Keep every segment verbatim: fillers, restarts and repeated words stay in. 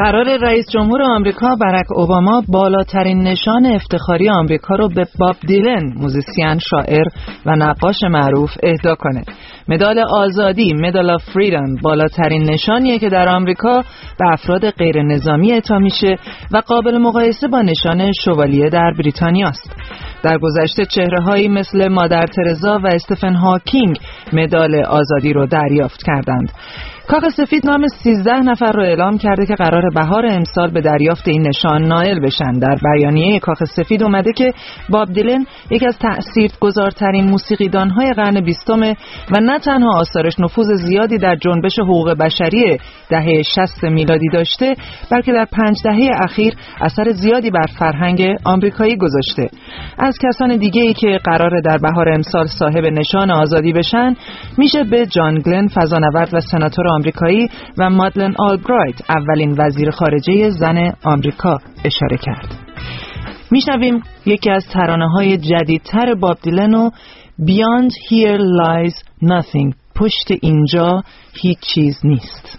قرار رئیس جمهور آمریکا باراک اوباما بالاترین نشان افتخاری آمریکا رو به باب دیلن، موزیسین، شاعر و نقاش معروف اهدا کنه. مدال آزادی، مدال آف فریدم، بالاترین نشانیه که در آمریکا به افراد غیر نظامی اعطا میشه و قابل مقایسه با نشان شوالیه در بریتانیا است. در گذشته چهره‌هایی مثل مادر ترزا و استفن هاکینگ مدال آزادی رو دریافت کردند. کاخ سفید نام سیزده نفر رو اعلام کرده که قرار بهار امسال به دریافت این نشان نائل بشن. در بیانیه کاخ سفید اومده که باب دیلن یکی از تأثیرگذارترین موسیقیدان‌های قرن بیستم و نه تنها آثارش نفوذ زیادی در جنبش حقوق بشری دهه شصت میلادی داشته، بلکه در پنج دهه اخیر اثر زیادی بر فرهنگ آمریکایی گذاشته. از کسان دیگه‌ای که قراره در بهار امسال صاحب نشان آزادی بشن میشه به جان گلن، فضانورد و سناتور آمریکایی، و مادلن آلبرایت، اولین وزیر خارجه زن آمریکا، اشاره کرد. میشنویم یکی از ترانه‌های جدیدتر باب دیلن و Beyond Here Lies Nothing، پشت اینجا هیچ چیز نیست.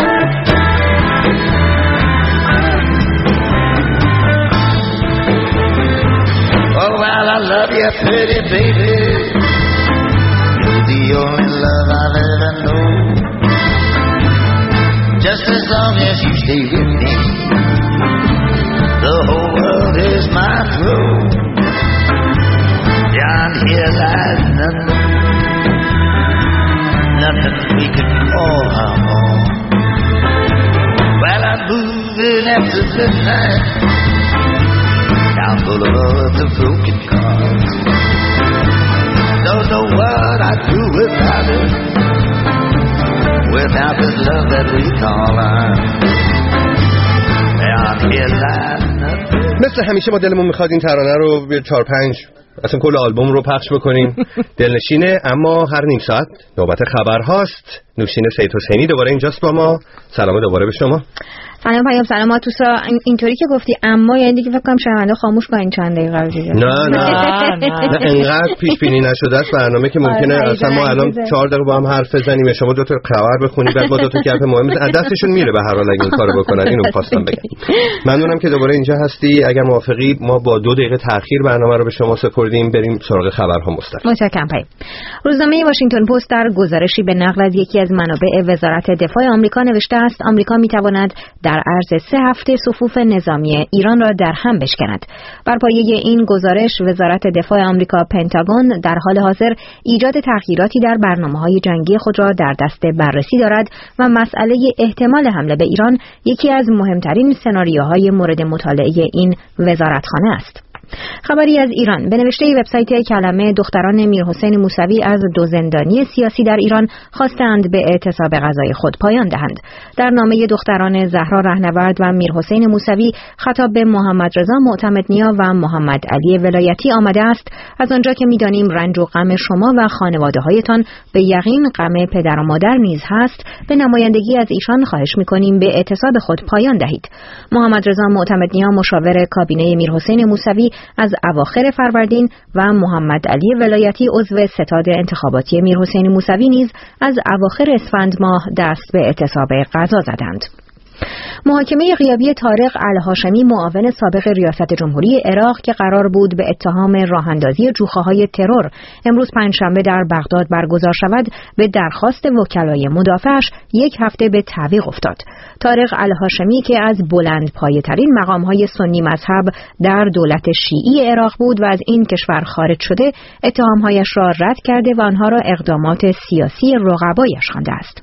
Oh, well, I love you, pretty baby. You're the only love I've ever known. Just as long as you stay with me, the whole world is my throne. Down here lies nothing, nothing we could call our home. Well, I'm moving after midnight, down full of all the broken cars. Don't know what I'd do without it, without this love that we call ours. Down here lies nothing. مثل همیشه ما دلمون میخواد این ترانه رو به چهار پنج اصلا کل آلبوم رو پخش بکنیم. دلنشینه، اما هر نیم ساعت نوبت خبر هاست. نوشین سید حسینی دوباره اینجاست با ما. سلام دوباره به شما. سلام پیام، سلام آتوسا. اینطوری که گفتی اما یعنی دیگه فکر کنم شنونده خاموش کنین چند دقیقه رو دیگه. نه نه نه اینقدر پیش بینی نشده است برنامه که ممکنه اصلا ما الان چهار دقیقه با هم حرف بزنیم، شما دو تا خبر بخونید، بعد با دو تا گپ مهم از دستشون میره. به هر حال اگه این کارو بکنن اینو می‌خواستم بگم. ممنونم که دوباره اینجا هستی. اگر موافقی ما با دو دقیقه تأخیر برنامه رو به شما سپردیم، بریم سراغ خبرها مستقیم. متشکرم پیام. روزنامه واشنگتن پست در گزارشی به نقل از یکی از منابع وزارت دفاع آمریکا نوشته است آمریکا می‌تواند در عرض سه هفته صفوف نظامی ایران را در هم بشکند. بر پایه این گزارش وزارت دفاع آمریکا پنتاگون در حال حاضر ایجاد تغییراتی در برنامه‌های جنگی خود را در دست بررسی دارد و مسئله احتمال حمله به ایران یکی از مهمترین سناریوهای مورد مطالعه این وزارتخانه است. خبری از ایران به نوشته وبسایت کلمه دختران میرحسین موسوی از دو زندانی سیاسی در ایران خواستند به اعتصاب غذای خود پایان دهند. در نامه دختران زهرا رهنورد و میرحسین موسوی خطاب به محمد رضا معتمدنیا و محمد علی ولایتی آمده است از آنجا که می‌دانیم رنج و غم شما و خانواده‌هایتان به یقین غم پدر و مادر نیز هست، به نمایندگی از ایشان خواهش می‌کنیم به اعتصاب خود پایان دهید. محمد رضا معتمدنیا مشاور کابینه میرحسین موسوی از اواخر فروردین و محمد علی ولایتی عضو ستاد انتخاباتی میرحسین موسوی نیز از اواخر اسفند ماه دست به اعتصاب غذا زدند. محاکمه غیابی طارق الهاشمی معاون سابق ریاست جمهوری عراق که قرار بود به اتهام راهاندازی جوخه‌های ترور امروز پنجشنبه در بغداد برگزار شود، به درخواست وکلای مدافعش یک هفته به تعویق افتاد. طارق الهاشمی که از بلند پایه‌ترین مقام‌های سنی مذهب در دولت شیعی عراق بود و از این کشور خارج شده، اتهام‌هایش را رد کرده و آنها را اقدامات سیاسی رقبایش خوانده است.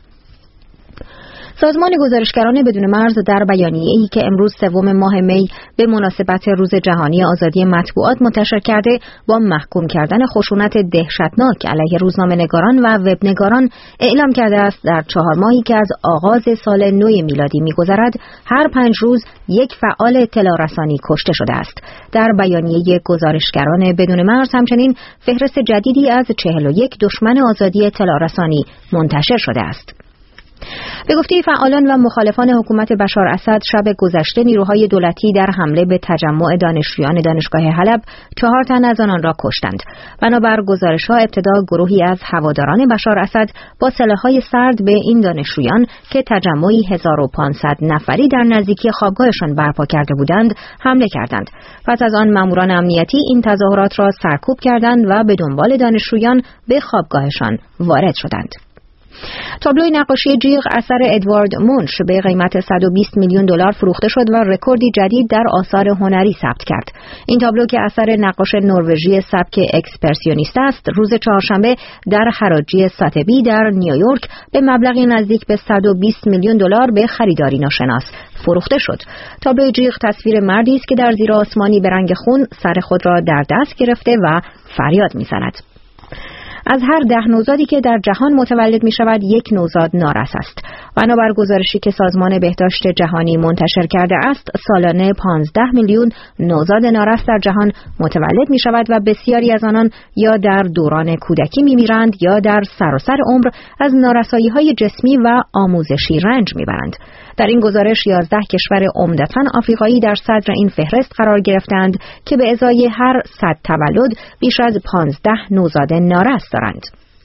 سازمان گزارشگران بدون مرز در بیانیه‌ای که امروز سوم ماه می به مناسبت روز جهانی آزادی مطبوعات منتشر کرده، با محکوم کردن خشونت دهشتناک علیه روزنامه‌نگاران و وبنگاران اعلام کرده است در چهار ماهی که از آغاز سال نو میلادی می‌گذرد، هر پنج روز یک فعال اطلاع رسانی کشته شده است. در بیانیه گزارشگران بدون مرز همچنین فهرست جدیدی از چهل و یک دشمن آزادی اطلاع رسانی منتشر شده است. به گفته فعالان و مخالفان حکومت بشار اسد، شب گذشته نیروهای دولتی در حمله به تجمع دانشجویان دانشگاه حلب چهار تن از آنان را کشتند. بنابر گزارش‌ها ابتدا گروهی از هواداران بشار اسد با سلاح‌های سرد به این دانشجویان که تجمعی هزار و پانصد نفری در نزدیکی خوابگاهشان برپا کرده بودند حمله کردند. پس از آن ماموران امنیتی این تظاهرات را سرکوب کردند و به دنبال دانشجویان به خوابگاهشان وارد شدند. تابلوی نقاشی جیغ اثر ادوارد مونش به قیمت صد و بیست میلیون دلار فروخته شد و رکوردی جدید در آثار هنری ثبت کرد. این تابلو که اثر نقاش نروژی سبک اکسپرسیونیست است، روز چهارشنبه در حراجی ساتبی در نیویورک به مبلغی نزدیک به صد و بیست میلیون دلار به خریداری ناشناس فروخته شد. تابلوی جیغ تصویر مردی است که در زیر آسمانی به رنگ خون سر خود را در دست گرفته و فریاد می‌زند. از هر ده نوزادی که در جهان متولد می شود یک نوزاد نارس است. بنابر گزارشی که سازمان بهداشت جهانی منتشر کرده است، سالانه پانزده میلیون نوزاد نارس در جهان متولد می شود و بسیاری از آنان یا در دوران کودکی می میرند یا در سراسر عمر از نارسایی های جسمی و آموزشی رنج می برند. در این گزارش یازده کشور عمدتاً آفریقایی در صدر این فهرست قرار گرفتند که به ازای هر صد تولد بیش از پانزده نوزاد نارس دارند.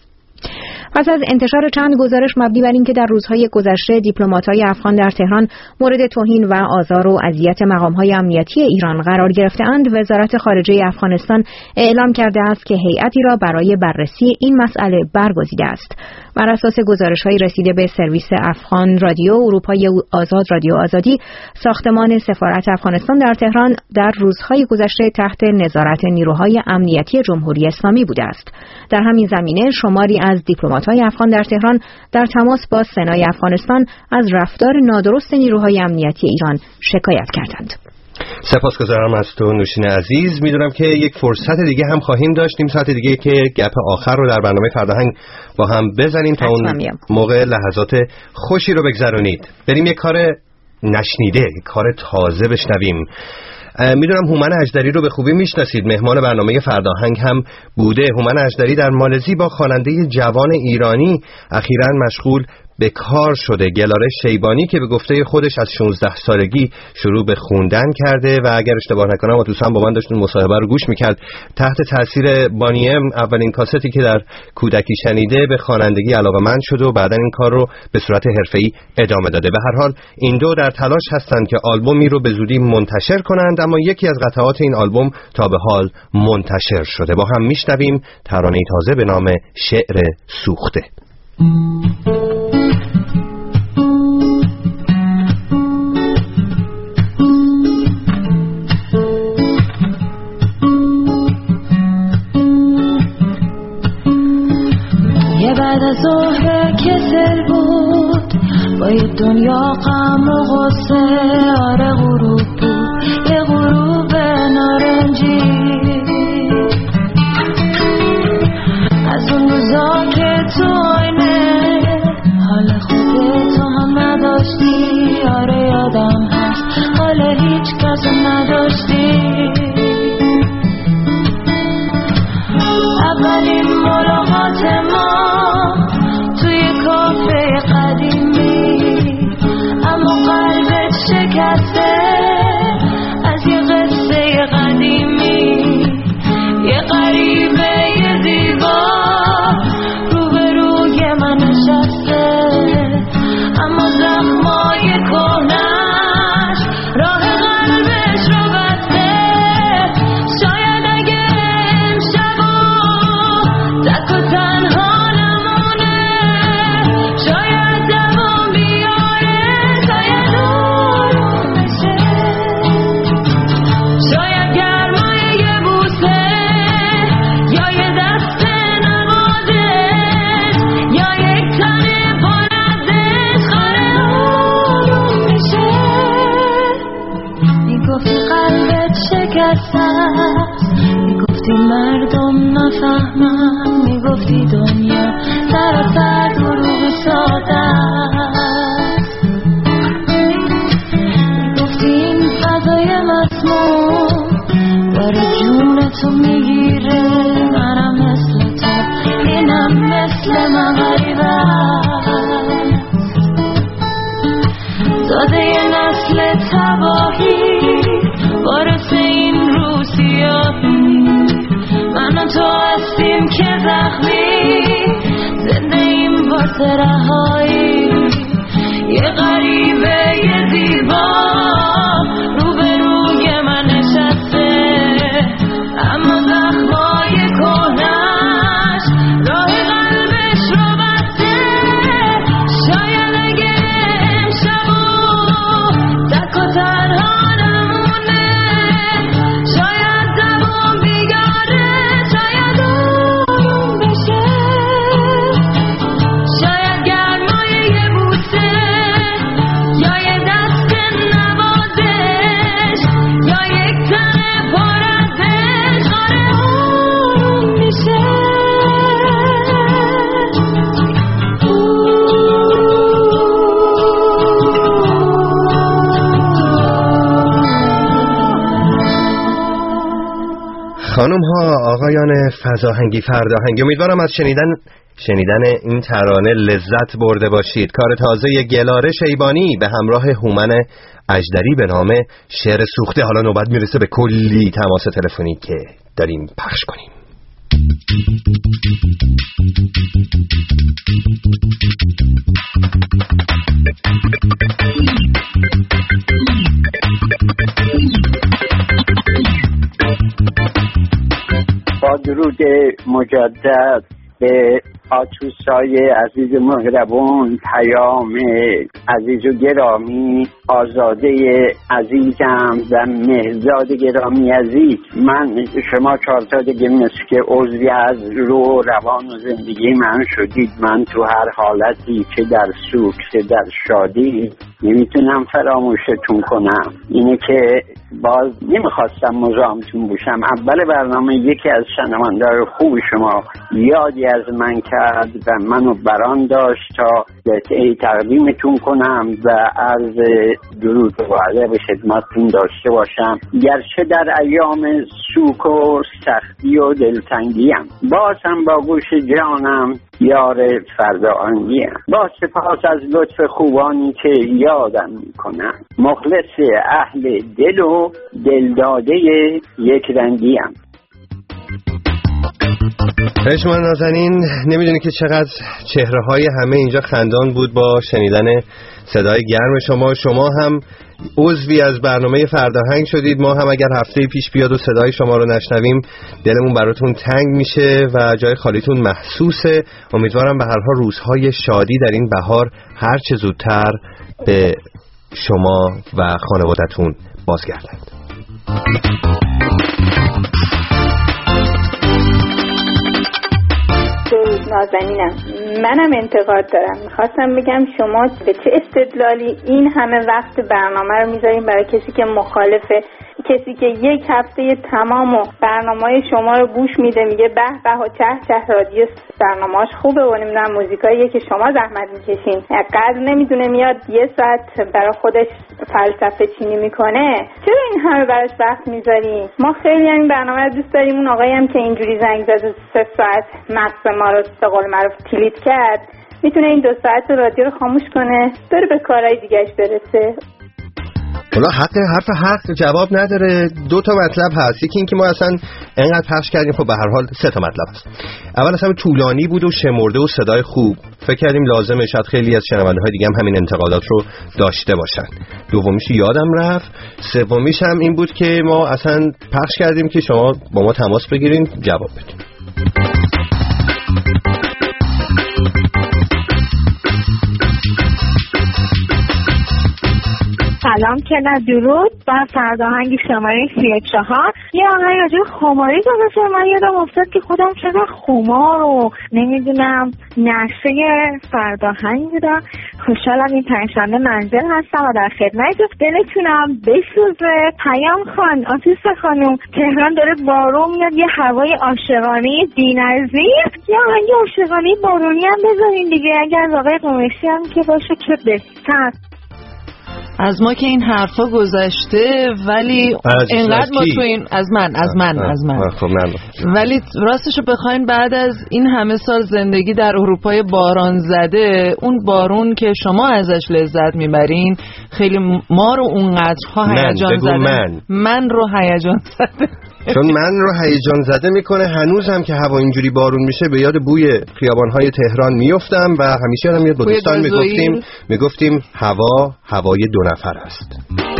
پس از انتشار چند گزارش مبنی بر اینکه در روزهای گذشته دیپلمات‌های افغان در تهران مورد توهین و آزار و اذیت مقام‌های امنیتی ایران قرار گرفته‌اند، وزارت خارجه افغانستان اعلام کرده است که هیئتی را برای بررسی این مسئله برگزیده است. بر اساس گزارش‌های رسیده به سرویس افغان رادیو اروپای آزاد رادیو آزادی، ساختمان سفارت افغانستان در تهران در روزهای گذشته تحت نظارت نیروهای امنیتی جمهوری اسلامی بوده است. در همین زمینه شماری از دیپلمات‌های افغان در تهران در تماس با سنای افغانستان از رفتار نادرست نیروهای امنیتی ایران شکایت کردند. سپاسگزارم از تو نوشین عزیز. میدونم که یک فرصت دیگه هم خواهیم داشت، نیم ساعت دیگه، که گپ آخر رو در برنامه فرداهنگ با هم بزنیم تا اون موقع لحظات خوشی رو بگذرونید. بریم یک کار نشنیده، یک کار تازه بشنویم. میدونم هومن اژدری رو به خوبی میشناسید، مهمان برنامه فرداهنگ هم بوده. هومن اژدری در مالزی با خواننده جوان ایرانی اخیراً مشغول به کار شده. گلاره شیبانی که به گفته خودش از شانزده سالگی شروع به خوندن کرده و اگر اشتباه نکنم و دوستان با من داشتون مصاحبه رو گوش میکرد، تحت تاثیر بانیم اولین کاستی که در کودکی شنیده به خوانندگی علاقه‌مند شده و بعداً این کار رو به صورت حرفه‌ای ادامه داده. به هر حال این دو در تلاش هستند که آلبومی رو به زودی منتشر کنند، اما یکی از قطعات این آلبوم تا به حال منتشر شده. با هم میشنویم ترانه‌ای تازه به نام شعر سوخته. بعد از ظهر کسل بود با یه دنیا غم و غصه، آره غروب بود، یه غروب نارنجی از اون روزا که تو آینه حال خودتو هم نداشتی، آره یادم هست حال هیچ کس نداشتی. اولین ملاقات ما توی کافه قدیمی، اما قلبت شکسته از یه قصه قدیمی. یه غریبه یه زیبا روبروی من نشسته، اما زخمای کهنش راه قلبش رو بسته. شاید اگه امشبا تک و تنها نمونه، شاید دوام بیاره تا یه نور بشه. شاید گرمای یه بوسه یا یه دست نوازش یا یک تن پرازش خاره آروم میشه. میگفتی قلبت شکسته است، میگفتی مردم نفهمن، میگفتی دنیا سراسر دروغ ساده است. میگفتی این فضای مسموم داره جونتو میگیره، منم مثل تو، اینم مثل من غریبه است. رهایی یه غریبه یه زیبا روبروی من نشسته اما زخمای کهنش راه قلبش رو بسته شاید اگه امشبو تک و تنها نمونه شاید زبون بیگاره شاید آروم بشه شاید گرمای یه بوسه یا یه دست نوازش یا یک تنه پر از عشق آره آروم میشه خانم ها، آقایان فضاهنگی فرداهنگی، امیدوارم از شنیدن شنیدن این ترانه لذت برده باشید. کار تازه گلاره شیبانی به همراه هومن اژدری به نام شعر سوخته. حالا نوبت میرسه به کلی تماس تلفنی که داریم پخش کنیم. با درود مجدد به آتوسای عزیز مهربون، پیام عزیز و گرامی، آزاده عزیزم و مهزاد گرامی عزیز. من شما چهارتادگی مثل که عضوی از روح روان و زندگی من شدید. من تو هر حالتی که در سوگ که در شادی نمیتونم فراموشتون کنم. اینه که باز نمیخواستم مزاحمتون باشم. اول برنامه یکی از شنونده‌های خوب شما یادی از من کرد و منو بران داشت تا قطعه تقدیمتون کنم و عرض درود و ادب به خدمتتون داشته باشم. گرچه در ایام سوک و سختی و دلتنگیم، باز هم با گوش جانم یار فرداهنگیم. با سپاس از لطف خوبانی که یادم میکنن، مخلص اهل دل و دلداده یک رنگیم. شما نازنین، نمیدونی که چقدر چهره های همه اینجا خندان بود با شنیدن صدای گرم شما. شما هم عضوی از برنامه فرداهنگ شدید. ما هم اگر هفته پیش بیاد و صدای شما رو نشنویم دلمون براتون تنگ میشه و جای خالیتون محسوسه. امیدوارم به هر حال روزهای شادی در این بهار هر چه زودتر به شما و خانوادتون بازگردند. نازنینم، منم انتقاد دارم. میخواستم بگم شما به چه استدلالی این همه وقت برنامه رو میذاریم برای کسی که مخالفه، کسی که یک هفته تمام و برنامه شما رو گوش میده میگه به به و چه چه رادیو برنامه‌اش خوبه و نمیدونم موزیکاییه که شما زحمت میکشین، قدر نمیدونه میاد یه ساعت برای خودش فلسفه چینی میکنه. چرا این همه براش وقت میذاریم؟ ما خیلی این برنامه رو دوست داریم. اون آقایی هم که اینجوری زنگ زد و سه ساعت مغز ما رو به قول معروف کلید کرد، میتونه این دو ساعت رادیو رو خاموش کنه، بره به کارهای دیگه‌اش برسه. والا حق حرف حق جواب نداره. دو تا مطلب هست. یکی این که ما اصلا انقدر پخش کردیم، خب به هر حال سه تا مطلب هست. اول اصلا طولانی بود و شمرده و صدای خوب، فکر کردیم لازمه شاید خیلی از شنونده‌های دیگه هم همین انتقادات رو داشته باشن. دومیش یادم رفت. سومیش هم این بود که ما اصلا پخش کردیم که شما با ما تماس بگیرین جواب بدین. سلام که نه درود با فرداهنگ شماره سی و چهار. یه آقای راجع خماری گذاشته، من یادم افتاد که خودم چقدر خمار و نمیدونم نشه فرداهنگ بودم. خوشحالم این پنجشنبه منزل هستم و در خدمت دلتونم بسوزه. پیام خان، آتیس خانم، تهران داره بارون میاد، یه هوای عاشقانه بی‌نظیر، یه آهنگ عاشقانه بارونی هم بذارین دیگه. اگر از آقای قمیشی هم که باشه که بهتر. از ما که این حرفا گذشته، ولی اینقدر ما تو این از من از من آه. از من آه. خب ولی راستشو بخواین بعد از این همه سال زندگی در اروپای باران زده، اون بارون که شما ازش لذت میبرین خیلی ما رو اونقدرها هیجان زده من. من رو هیجان زده چون من رو هیجان زده میکنه. هنوز هم که هوا اینجوری بارون میشه به یاد بوی خیابان‌های تهران میافتم و همیشه هم یاد با دوستان میگفتیم میگفتیم هوا هوای دو نفر است.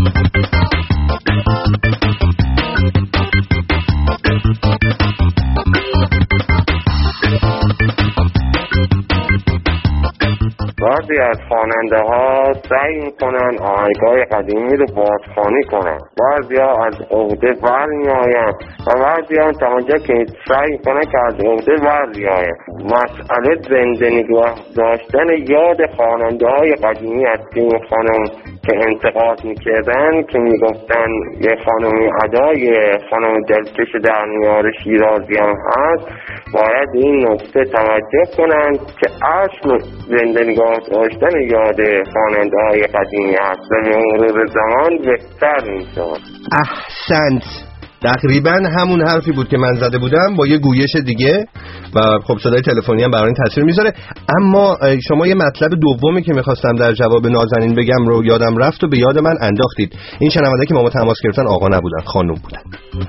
بعضی از خواننده ها سعی میکنن آهنگای قدیمی رو بازخوانی کنن، بعضی ها از عهده بر میآیند و بعضی ها تا اونجا که سعی میکنن که از عهده بر بیاین. مسئله زنده نگاه داشتن یاد خواننده های قدیمی است که این خانم که انتقاد میکردن که میگفتن یه خانمی ادای خانم دلکش در میار شیرازی هم هست، باید این نکته توجه کنند که اصل زنده نگاه داشتن یاد خواننده های قدیمی هست و به مرور زمان بهتر میشود. احسنت، تقریبا همون حرفی بود که من زده بودم با یه گویش دیگه و خب صدای تلفنی هم برای این تاثیر میذاره. اما شما یه مطلب دومی که میخواستم در جواب نازنین بگم رو یادم رفت و به یاد من انداختید. این شنونده که ما با تماس گرفتن آقا نبودن، خانم بودن.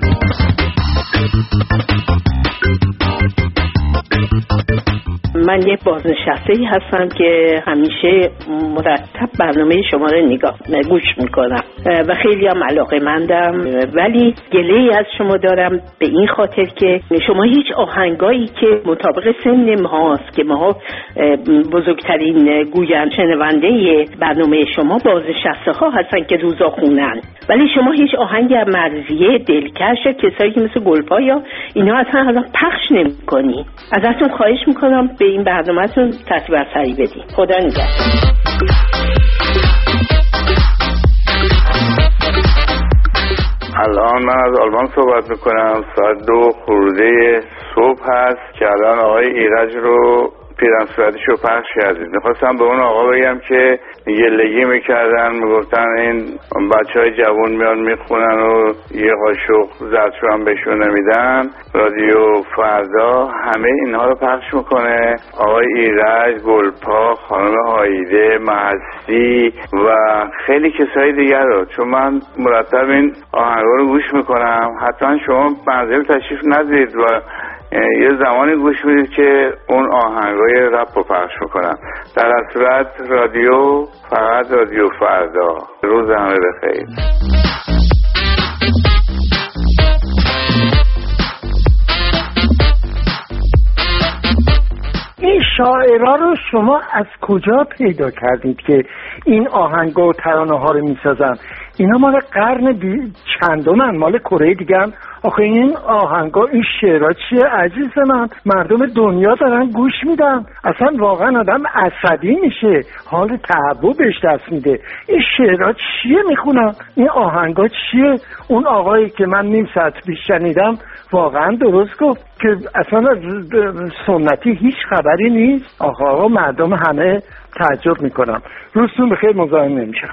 من یک بازنشسته‌ای هستم که همیشه مرتب برنامه شما رو نگاه گوش میکنم و خیلی هم علاقه‌مندم، ولی گله‌ای از شما دارم به این خاطر که شما هیچ آهنگایی که مطابق سن ماست که ما بزرگترین گوینده شنونده برنامه شما بازنشسته‌ها هستن که روزا خونن، ولی شما هیچ آهنگ مرزیه دلکش کسایی که مثل گلپا یا اینا اصلا اصلا پخش نمی‌کنی. ازتون خواهش میکنم به این برنامه‌تون ترتیب اثری بدین. خدا نگهدار. الان من از آلمان صحبت میکنم. ساعت دو خورده صبح هست که الان آقای ایرج رو پیرن صورتش رو پخش کردید. میخواستم به اون آقا بگم که گلگی میکردن، میگفتن این بچه های جوان میان میخونن و یه قاشق زردچوبه هم بهشون نمیدن. رادیو فردا همه اینها رو پخش میکنه. آقای ایرج، گلپا، خانم هایده، مهستی و خیلی کسای دیگر رو، چون من مرتب این آهنگا رو گوش میکنم. حتما شما منزل تشریف ندید و یه زمانی گوش میدید که اون آهنگای رپ رو پخش میکنم. در صورت رادیو فقط رادیو فردا. روز همه بخیر. این شاعرها رو شما از کجا پیدا کردید که این آهنگا و ترانه ها رو میسازن؟ اینا مال قرن بی... چندمن، مال کره دیگه هم. آخه این آهنگا، این شعرها چیه عزیز من؟ مردم دنیا دارن گوش میدن. اصلا واقعا آدم عصبی میشه، حال تعبو بهش دست میده. این شعرها چیه میخونن؟ این آهنگا چیه؟ اون آقایی که من نیم ساعت پیش شنیدم واقعا درست گفت که اصلا سنتی هیچ خبری نیست. آخه آقا مردم همه تعجب میکنم. روزتون بخیر، مزاحم نمیشم.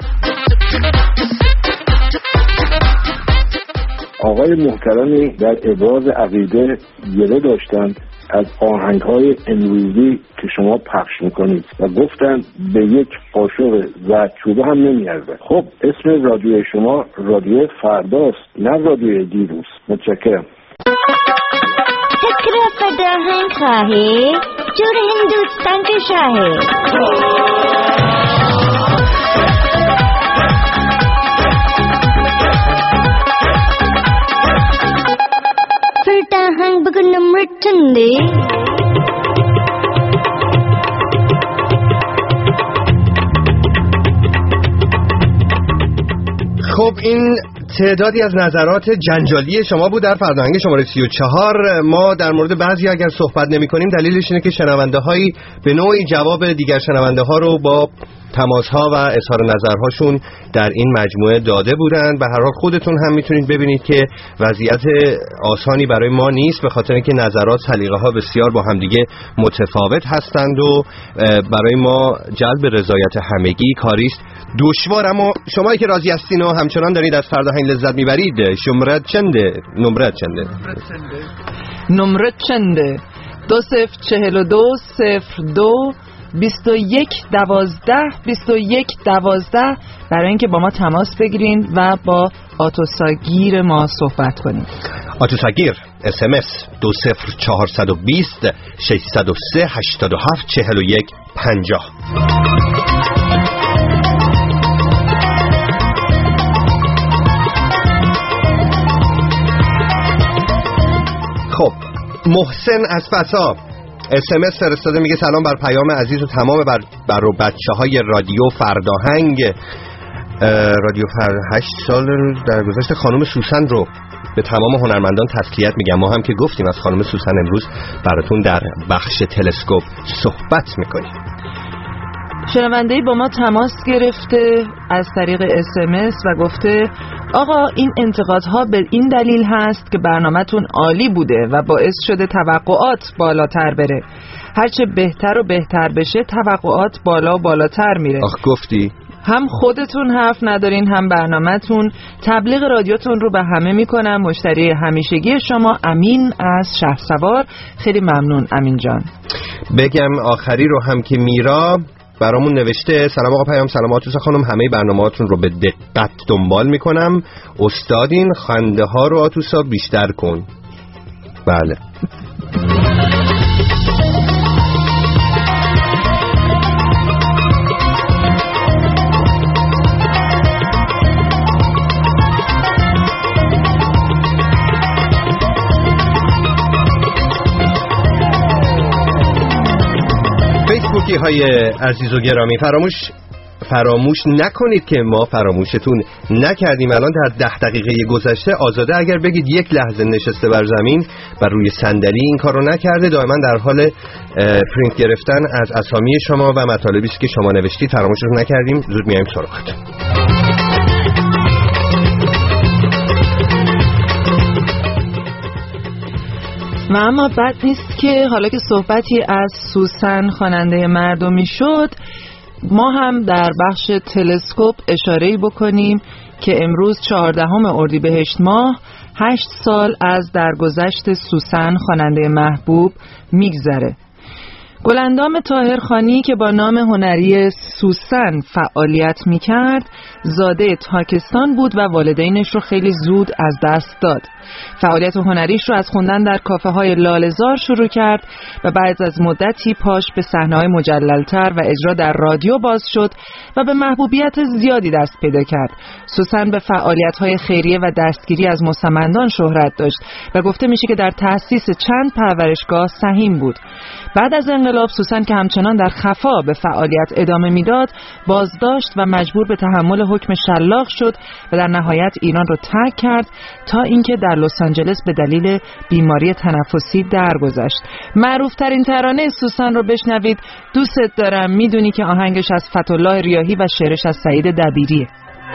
آقای محترمی در ابراز عقیده گله داشتند از آهنگ‌های امروزی که شما پخش میکنید و گفتند به یک قاشق زردچوبه هم نمیارزد. خب اسم رادیو شما رادیو فرداست، نه رادیو دیروز. متشکرم. فکر فرهنگ خواهی جور هندوستان که شاهی. فرهنگ بگنم رچنده. خب این تعدادی از نظرات جنجالی شما بود در فرهنگ شماره سی و چهار. ما در مورد بعضی اگر صحبت نمی کنیم دلیلش اینه که شنونده هایی به نوعی جواب دیگر شنونده ها رو با تماس ها و اظهار نظرهاشون در این مجموعه داده بودند. به هر حال خودتون هم میتونید ببینید که وضعیت آسانی برای ما نیست، به خاطر اینکه نظرات، سلیقه ها بسیار با همدیگه متفاوت هستند و برای ما جلب رضایت همگی کاریست دشوار. اما شمایی که راضی هستین و همچنان دارید از فرهنگ لذت میبرید، شماره چنده؟ نمره چنده؟ نمره چنده؟ دو صفر چهل و دو صفر دو بیست و یک دوازده بیست و یک دوازده برای اینکه با ما تماس بگیرین و با آتوساگیر ما صحبت کنین. آتوساگیر اس ام اس دو صفر چهارصد و بیست ششصد و سه هشتاد و هفت چهل و یک پنجاه. خب محسن از فسا اس ام اس فرستاده، میگه سلام بر پیام عزیز و تمام بر بر بچه های رادیو فرداهنگ. رادیو فر هشت سال در گذشته خانم سوسن رو به تمام هنرمندان تسلیت میگم. ما هم که گفتیم از خانم سوسن امروز براتون در بخش تلسکوپ صحبت میکنیم. شنونده‌ای با ما تماس گرفته از طریق اس ام اس و گفته آقا این انتقادها به این دلیل هست که برنامه‌تون عالی بوده و باعث شده توقعات بالاتر بره. هرچه بهتر و بهتر بشه توقعات بالا و بالاتر میره. آخ گفتی؟ هم خودتون حرف ندارین هم برنامه‌تون. تبلیغ رادیوتون رو به همه میکنم. مشتری همیشگی شما امین از شهرسوار. خیلی ممنون امین جان. بگم آخری رو هم که میرا برامون نوشته سلام آقا پیام، سلام آتوسا خانم، همه برنامه‌هاتون رو به دقت دنبال میکنم. استادین، خنده ها رو آتوسا بیشتر کن. بله فیسبوکی های عزیز و گرامی، فراموش فراموش نکنید که ما فراموشتون نکردیم. الان در ده دقیقه گذشته آزاده اگر بگید یک لحظه نشسته بر زمین و روی صندلی این کار رو نکرده. دائما در حال پرینت گرفتن از اسامی شما و مطالبی که شما نوشتید. فراموشتون نکردیم، زود میایم سراغتون. و اما بد نیست که حالا که صحبتی از سوسن خواننده مردمی شد، ما هم در بخش تلسکوپ اشاره‌ای بکنیم که امروز چهاردهم اردیبهشت ماه هشت سال از درگذشت سوسن خواننده محبوب میگذره. گلندام طاهرخانی که با نام هنری سوسن فعالیت میکرد زاده تاکستان بود و والدینش رو خیلی زود از دست داد. فعالیت هنریش رو از خوندن در کافه های لاله‌زار شروع کرد و بعد از مدتی پاش به صحنه‌های مجلل‌تر و اجرا در رادیو باز شد و به محبوبیت زیادی دست پیدا کرد. سوسن به فعالیت‌های خیریه و دستگیری از مستمندان شهرت داشت و گفته میشه که در تأسیس چند پرورشگاه سهیم بود. بعد از انقلاب سوسن که همچنان در خفا به فعالیت ادامه میداد بازداشت و مجبور به تحمل حکم شلاق شد و در نهایت ایران رو ترک کرد تا اینکه در لس آنجلس به دلیل بیماری تنفسی درگذشت. معروف ترین ترانه سوسن رو بشنوید. دوست دارم میدونی که آهنگش از فتح‌الله ریاحی و شعرش از سعید دبیریه.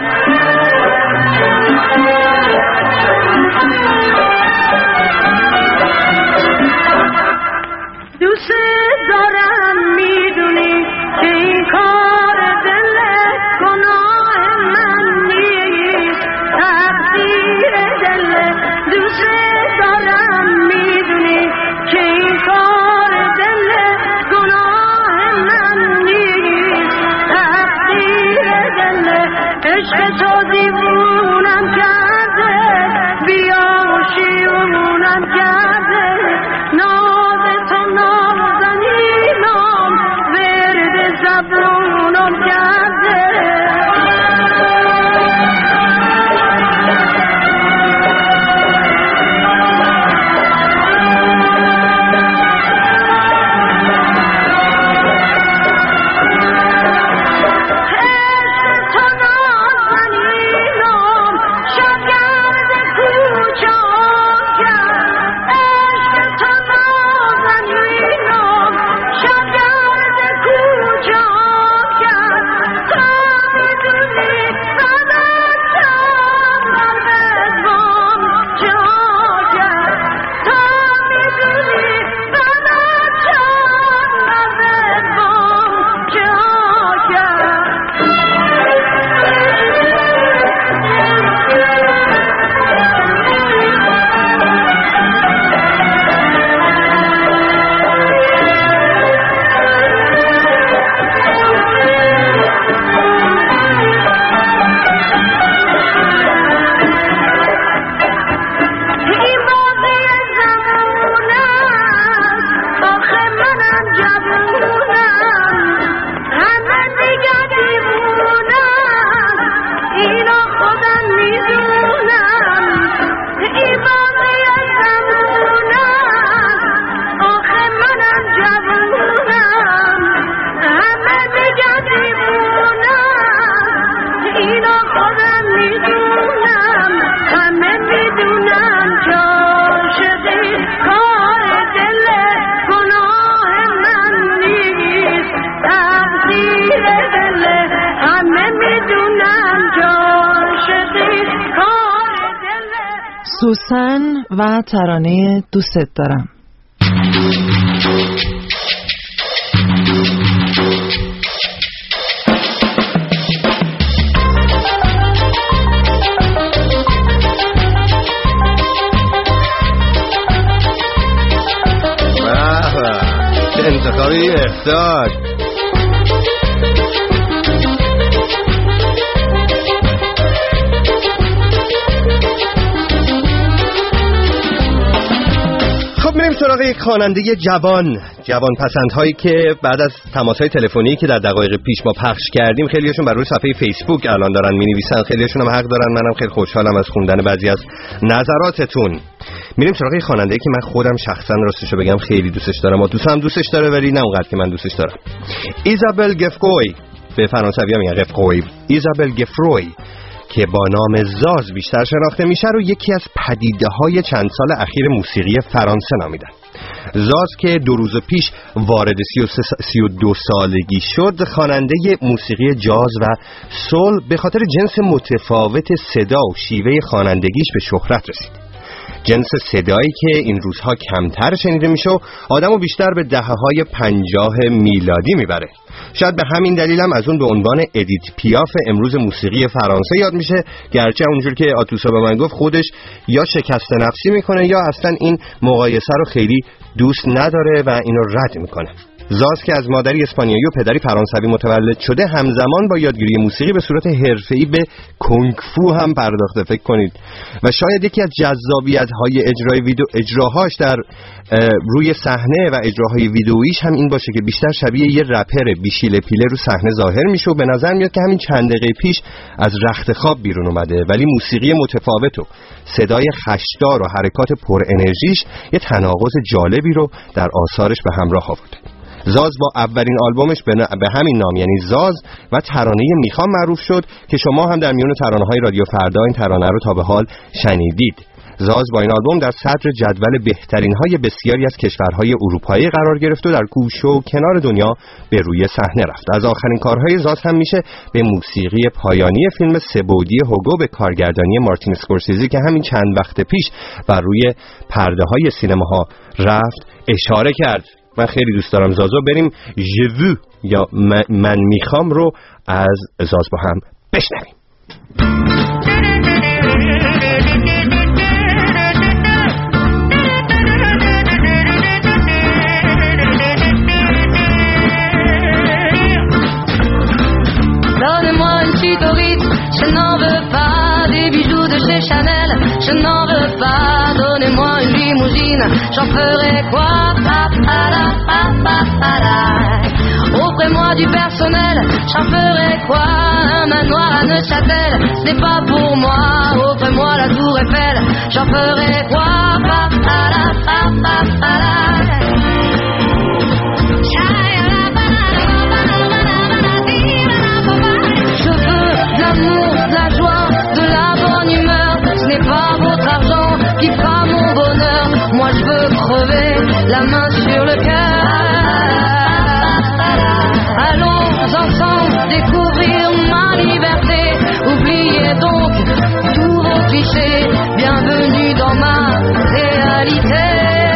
دوست دارم میدونی که این کار دل گناه من نیست، تقدیر دل. دوست دارم میدونی که این کار دل گناه من نیست، تقدیر دل. عشق تو دیوونم کرده، بیاشیونم کرده، ناز تو نازنینم ورد زبونم کرده. عشق تو نازنینم سوسن و ترانه دوست دارم. انتخابی احتاج خب میریم سراغ یک خواننده جوان جوان پسندهایی که بعد از تماس‌های تلفنی که در دقایق پیش ما پخش کردیم خیلیشون بر روی صفحه فیسبوک الان دارن می‌نویسن، خیلیشون هم حق دارن. منم خیلی خوشحالم از خوندن بعضی از نظراتتون. میریم سراغ خواننده‌ای که من خودم شخصا راستشو بگم خیلی دوستش دارم و دوستم دوستش داره ولی نه اونقدر که من دوستش دارم. ایزابل گفروی، به فرانسوی میگن گفروی، ایزابل گفروی که با نام زاز بیشتر شناخته میشه رو یکی از پدیده‌های چند سال اخیر موسیقی فرانسه نامیدن. زاز که دو روز پیش وارد سی و دو سالگی شد، خواننده موسیقی جاز و سول به خاطر جنس متفاوت صدا و شیوه خوانندگیش به شهرت رسید. جنس صدایی که این روزها کمتر شنیده میشه و آدمو بیشتر به دهه‌های پنجاه میلادی میبره. شاید به همین دلیل هم از اون به عنوان ادیت پیاف امروز موسیقی فرانسه یاد میشه، گرچه اونجور که آتوسا به من گفت خودش یا شکست نفسی میکنه یا اصلا این مقایسه رو خیلی دوست نداره و اینو رد میکنه. زاز که از مادری اسپانیایی و پدری فرانسوی متولد شده، همزمان با یادگیری موسیقی به صورت حرفه‌ای به کنگ فو هم پرداخته. فکر کنید. و شاید یکی از جذابیت‌های اجرای ویدیو اجراهاش در روی صحنه و اجراهای ویدئویش هم این باشه که بیشتر شبیه یه رپر بیشیله پیله رو صحنه ظاهر میشه و به نظر میاد که همین چند دقیقه پیش از رخت خواب بیرون اومده، ولی موسیقی متفاوت و صدای خشدار و حرکات پر انرژیش یه تناقض جالبی رو در آثارش به همراه آورده. زاز با اولین آلبومش به همین نام یعنی زاز و ترانه میخوام معروف شد که شما هم در میون ترانه‌های رادیو فردا این ترانه رو تا به حال شنیدید. زاز با این آلبوم در صدر جدول بهترین‌های بسیاری از کشورهای اروپایی قرار گرفت و در گوشه و کنار دنیا به روی صحنه رفت. از آخرین کارهای زاز هم میشه به موسیقی پایانی فیلم سه‌بعدی هوگو به کارگردانی مارتین اسکورسیزی که همین چند وقت پیش بر روی پرده‌های سینماها رفت اشاره کرد. من خیلی دوست دارم زازو. بریم ژوو یا من میخوام رو از زاز با هم بشنویم. Donne-moi une suite au rythme, je n'en veux pas des bijoux de chez Chanel, je n'en veux pas. Donnez-moi une limousine, j'en ferai quoi? Offrez-moi du personnel, j'en ferai quoi? Un manoir à Neuchâtel, c'est pas pour moi. Offrez-moi la tour Eiffel, j'en ferai quoi? Je veux l'amour, la joie, de la bonne humeur. Ce n'est pas votre argent qui fera mon bonheur. Moi je veux crever la main sur le cœur. Allons ensemble découvrir ma liberté. Oubliez donc tous vos clichés. Bienvenue dans ma réalité.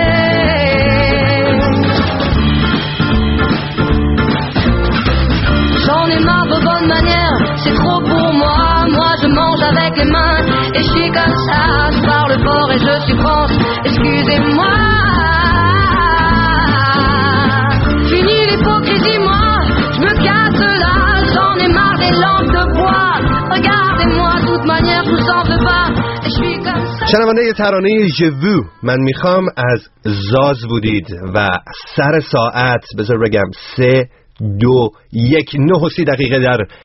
J'en ai marre de bonnes manières, c'est trop pour moi. Moi je mange avec les mains et je suis comme ça. Je parle fort et je suis France, excusez-moi. Fini l'hypocrisie, moi je me casse là. J'en ai marre des lampes de bois. Regardez-moi, de toute manière je vous en veux pas. Et je suis comme ça. شنونده ترانه ژوو من میخوام از زاز بودید و سر ساعت بذار بگم سه دو یک نه و سی دقیقه در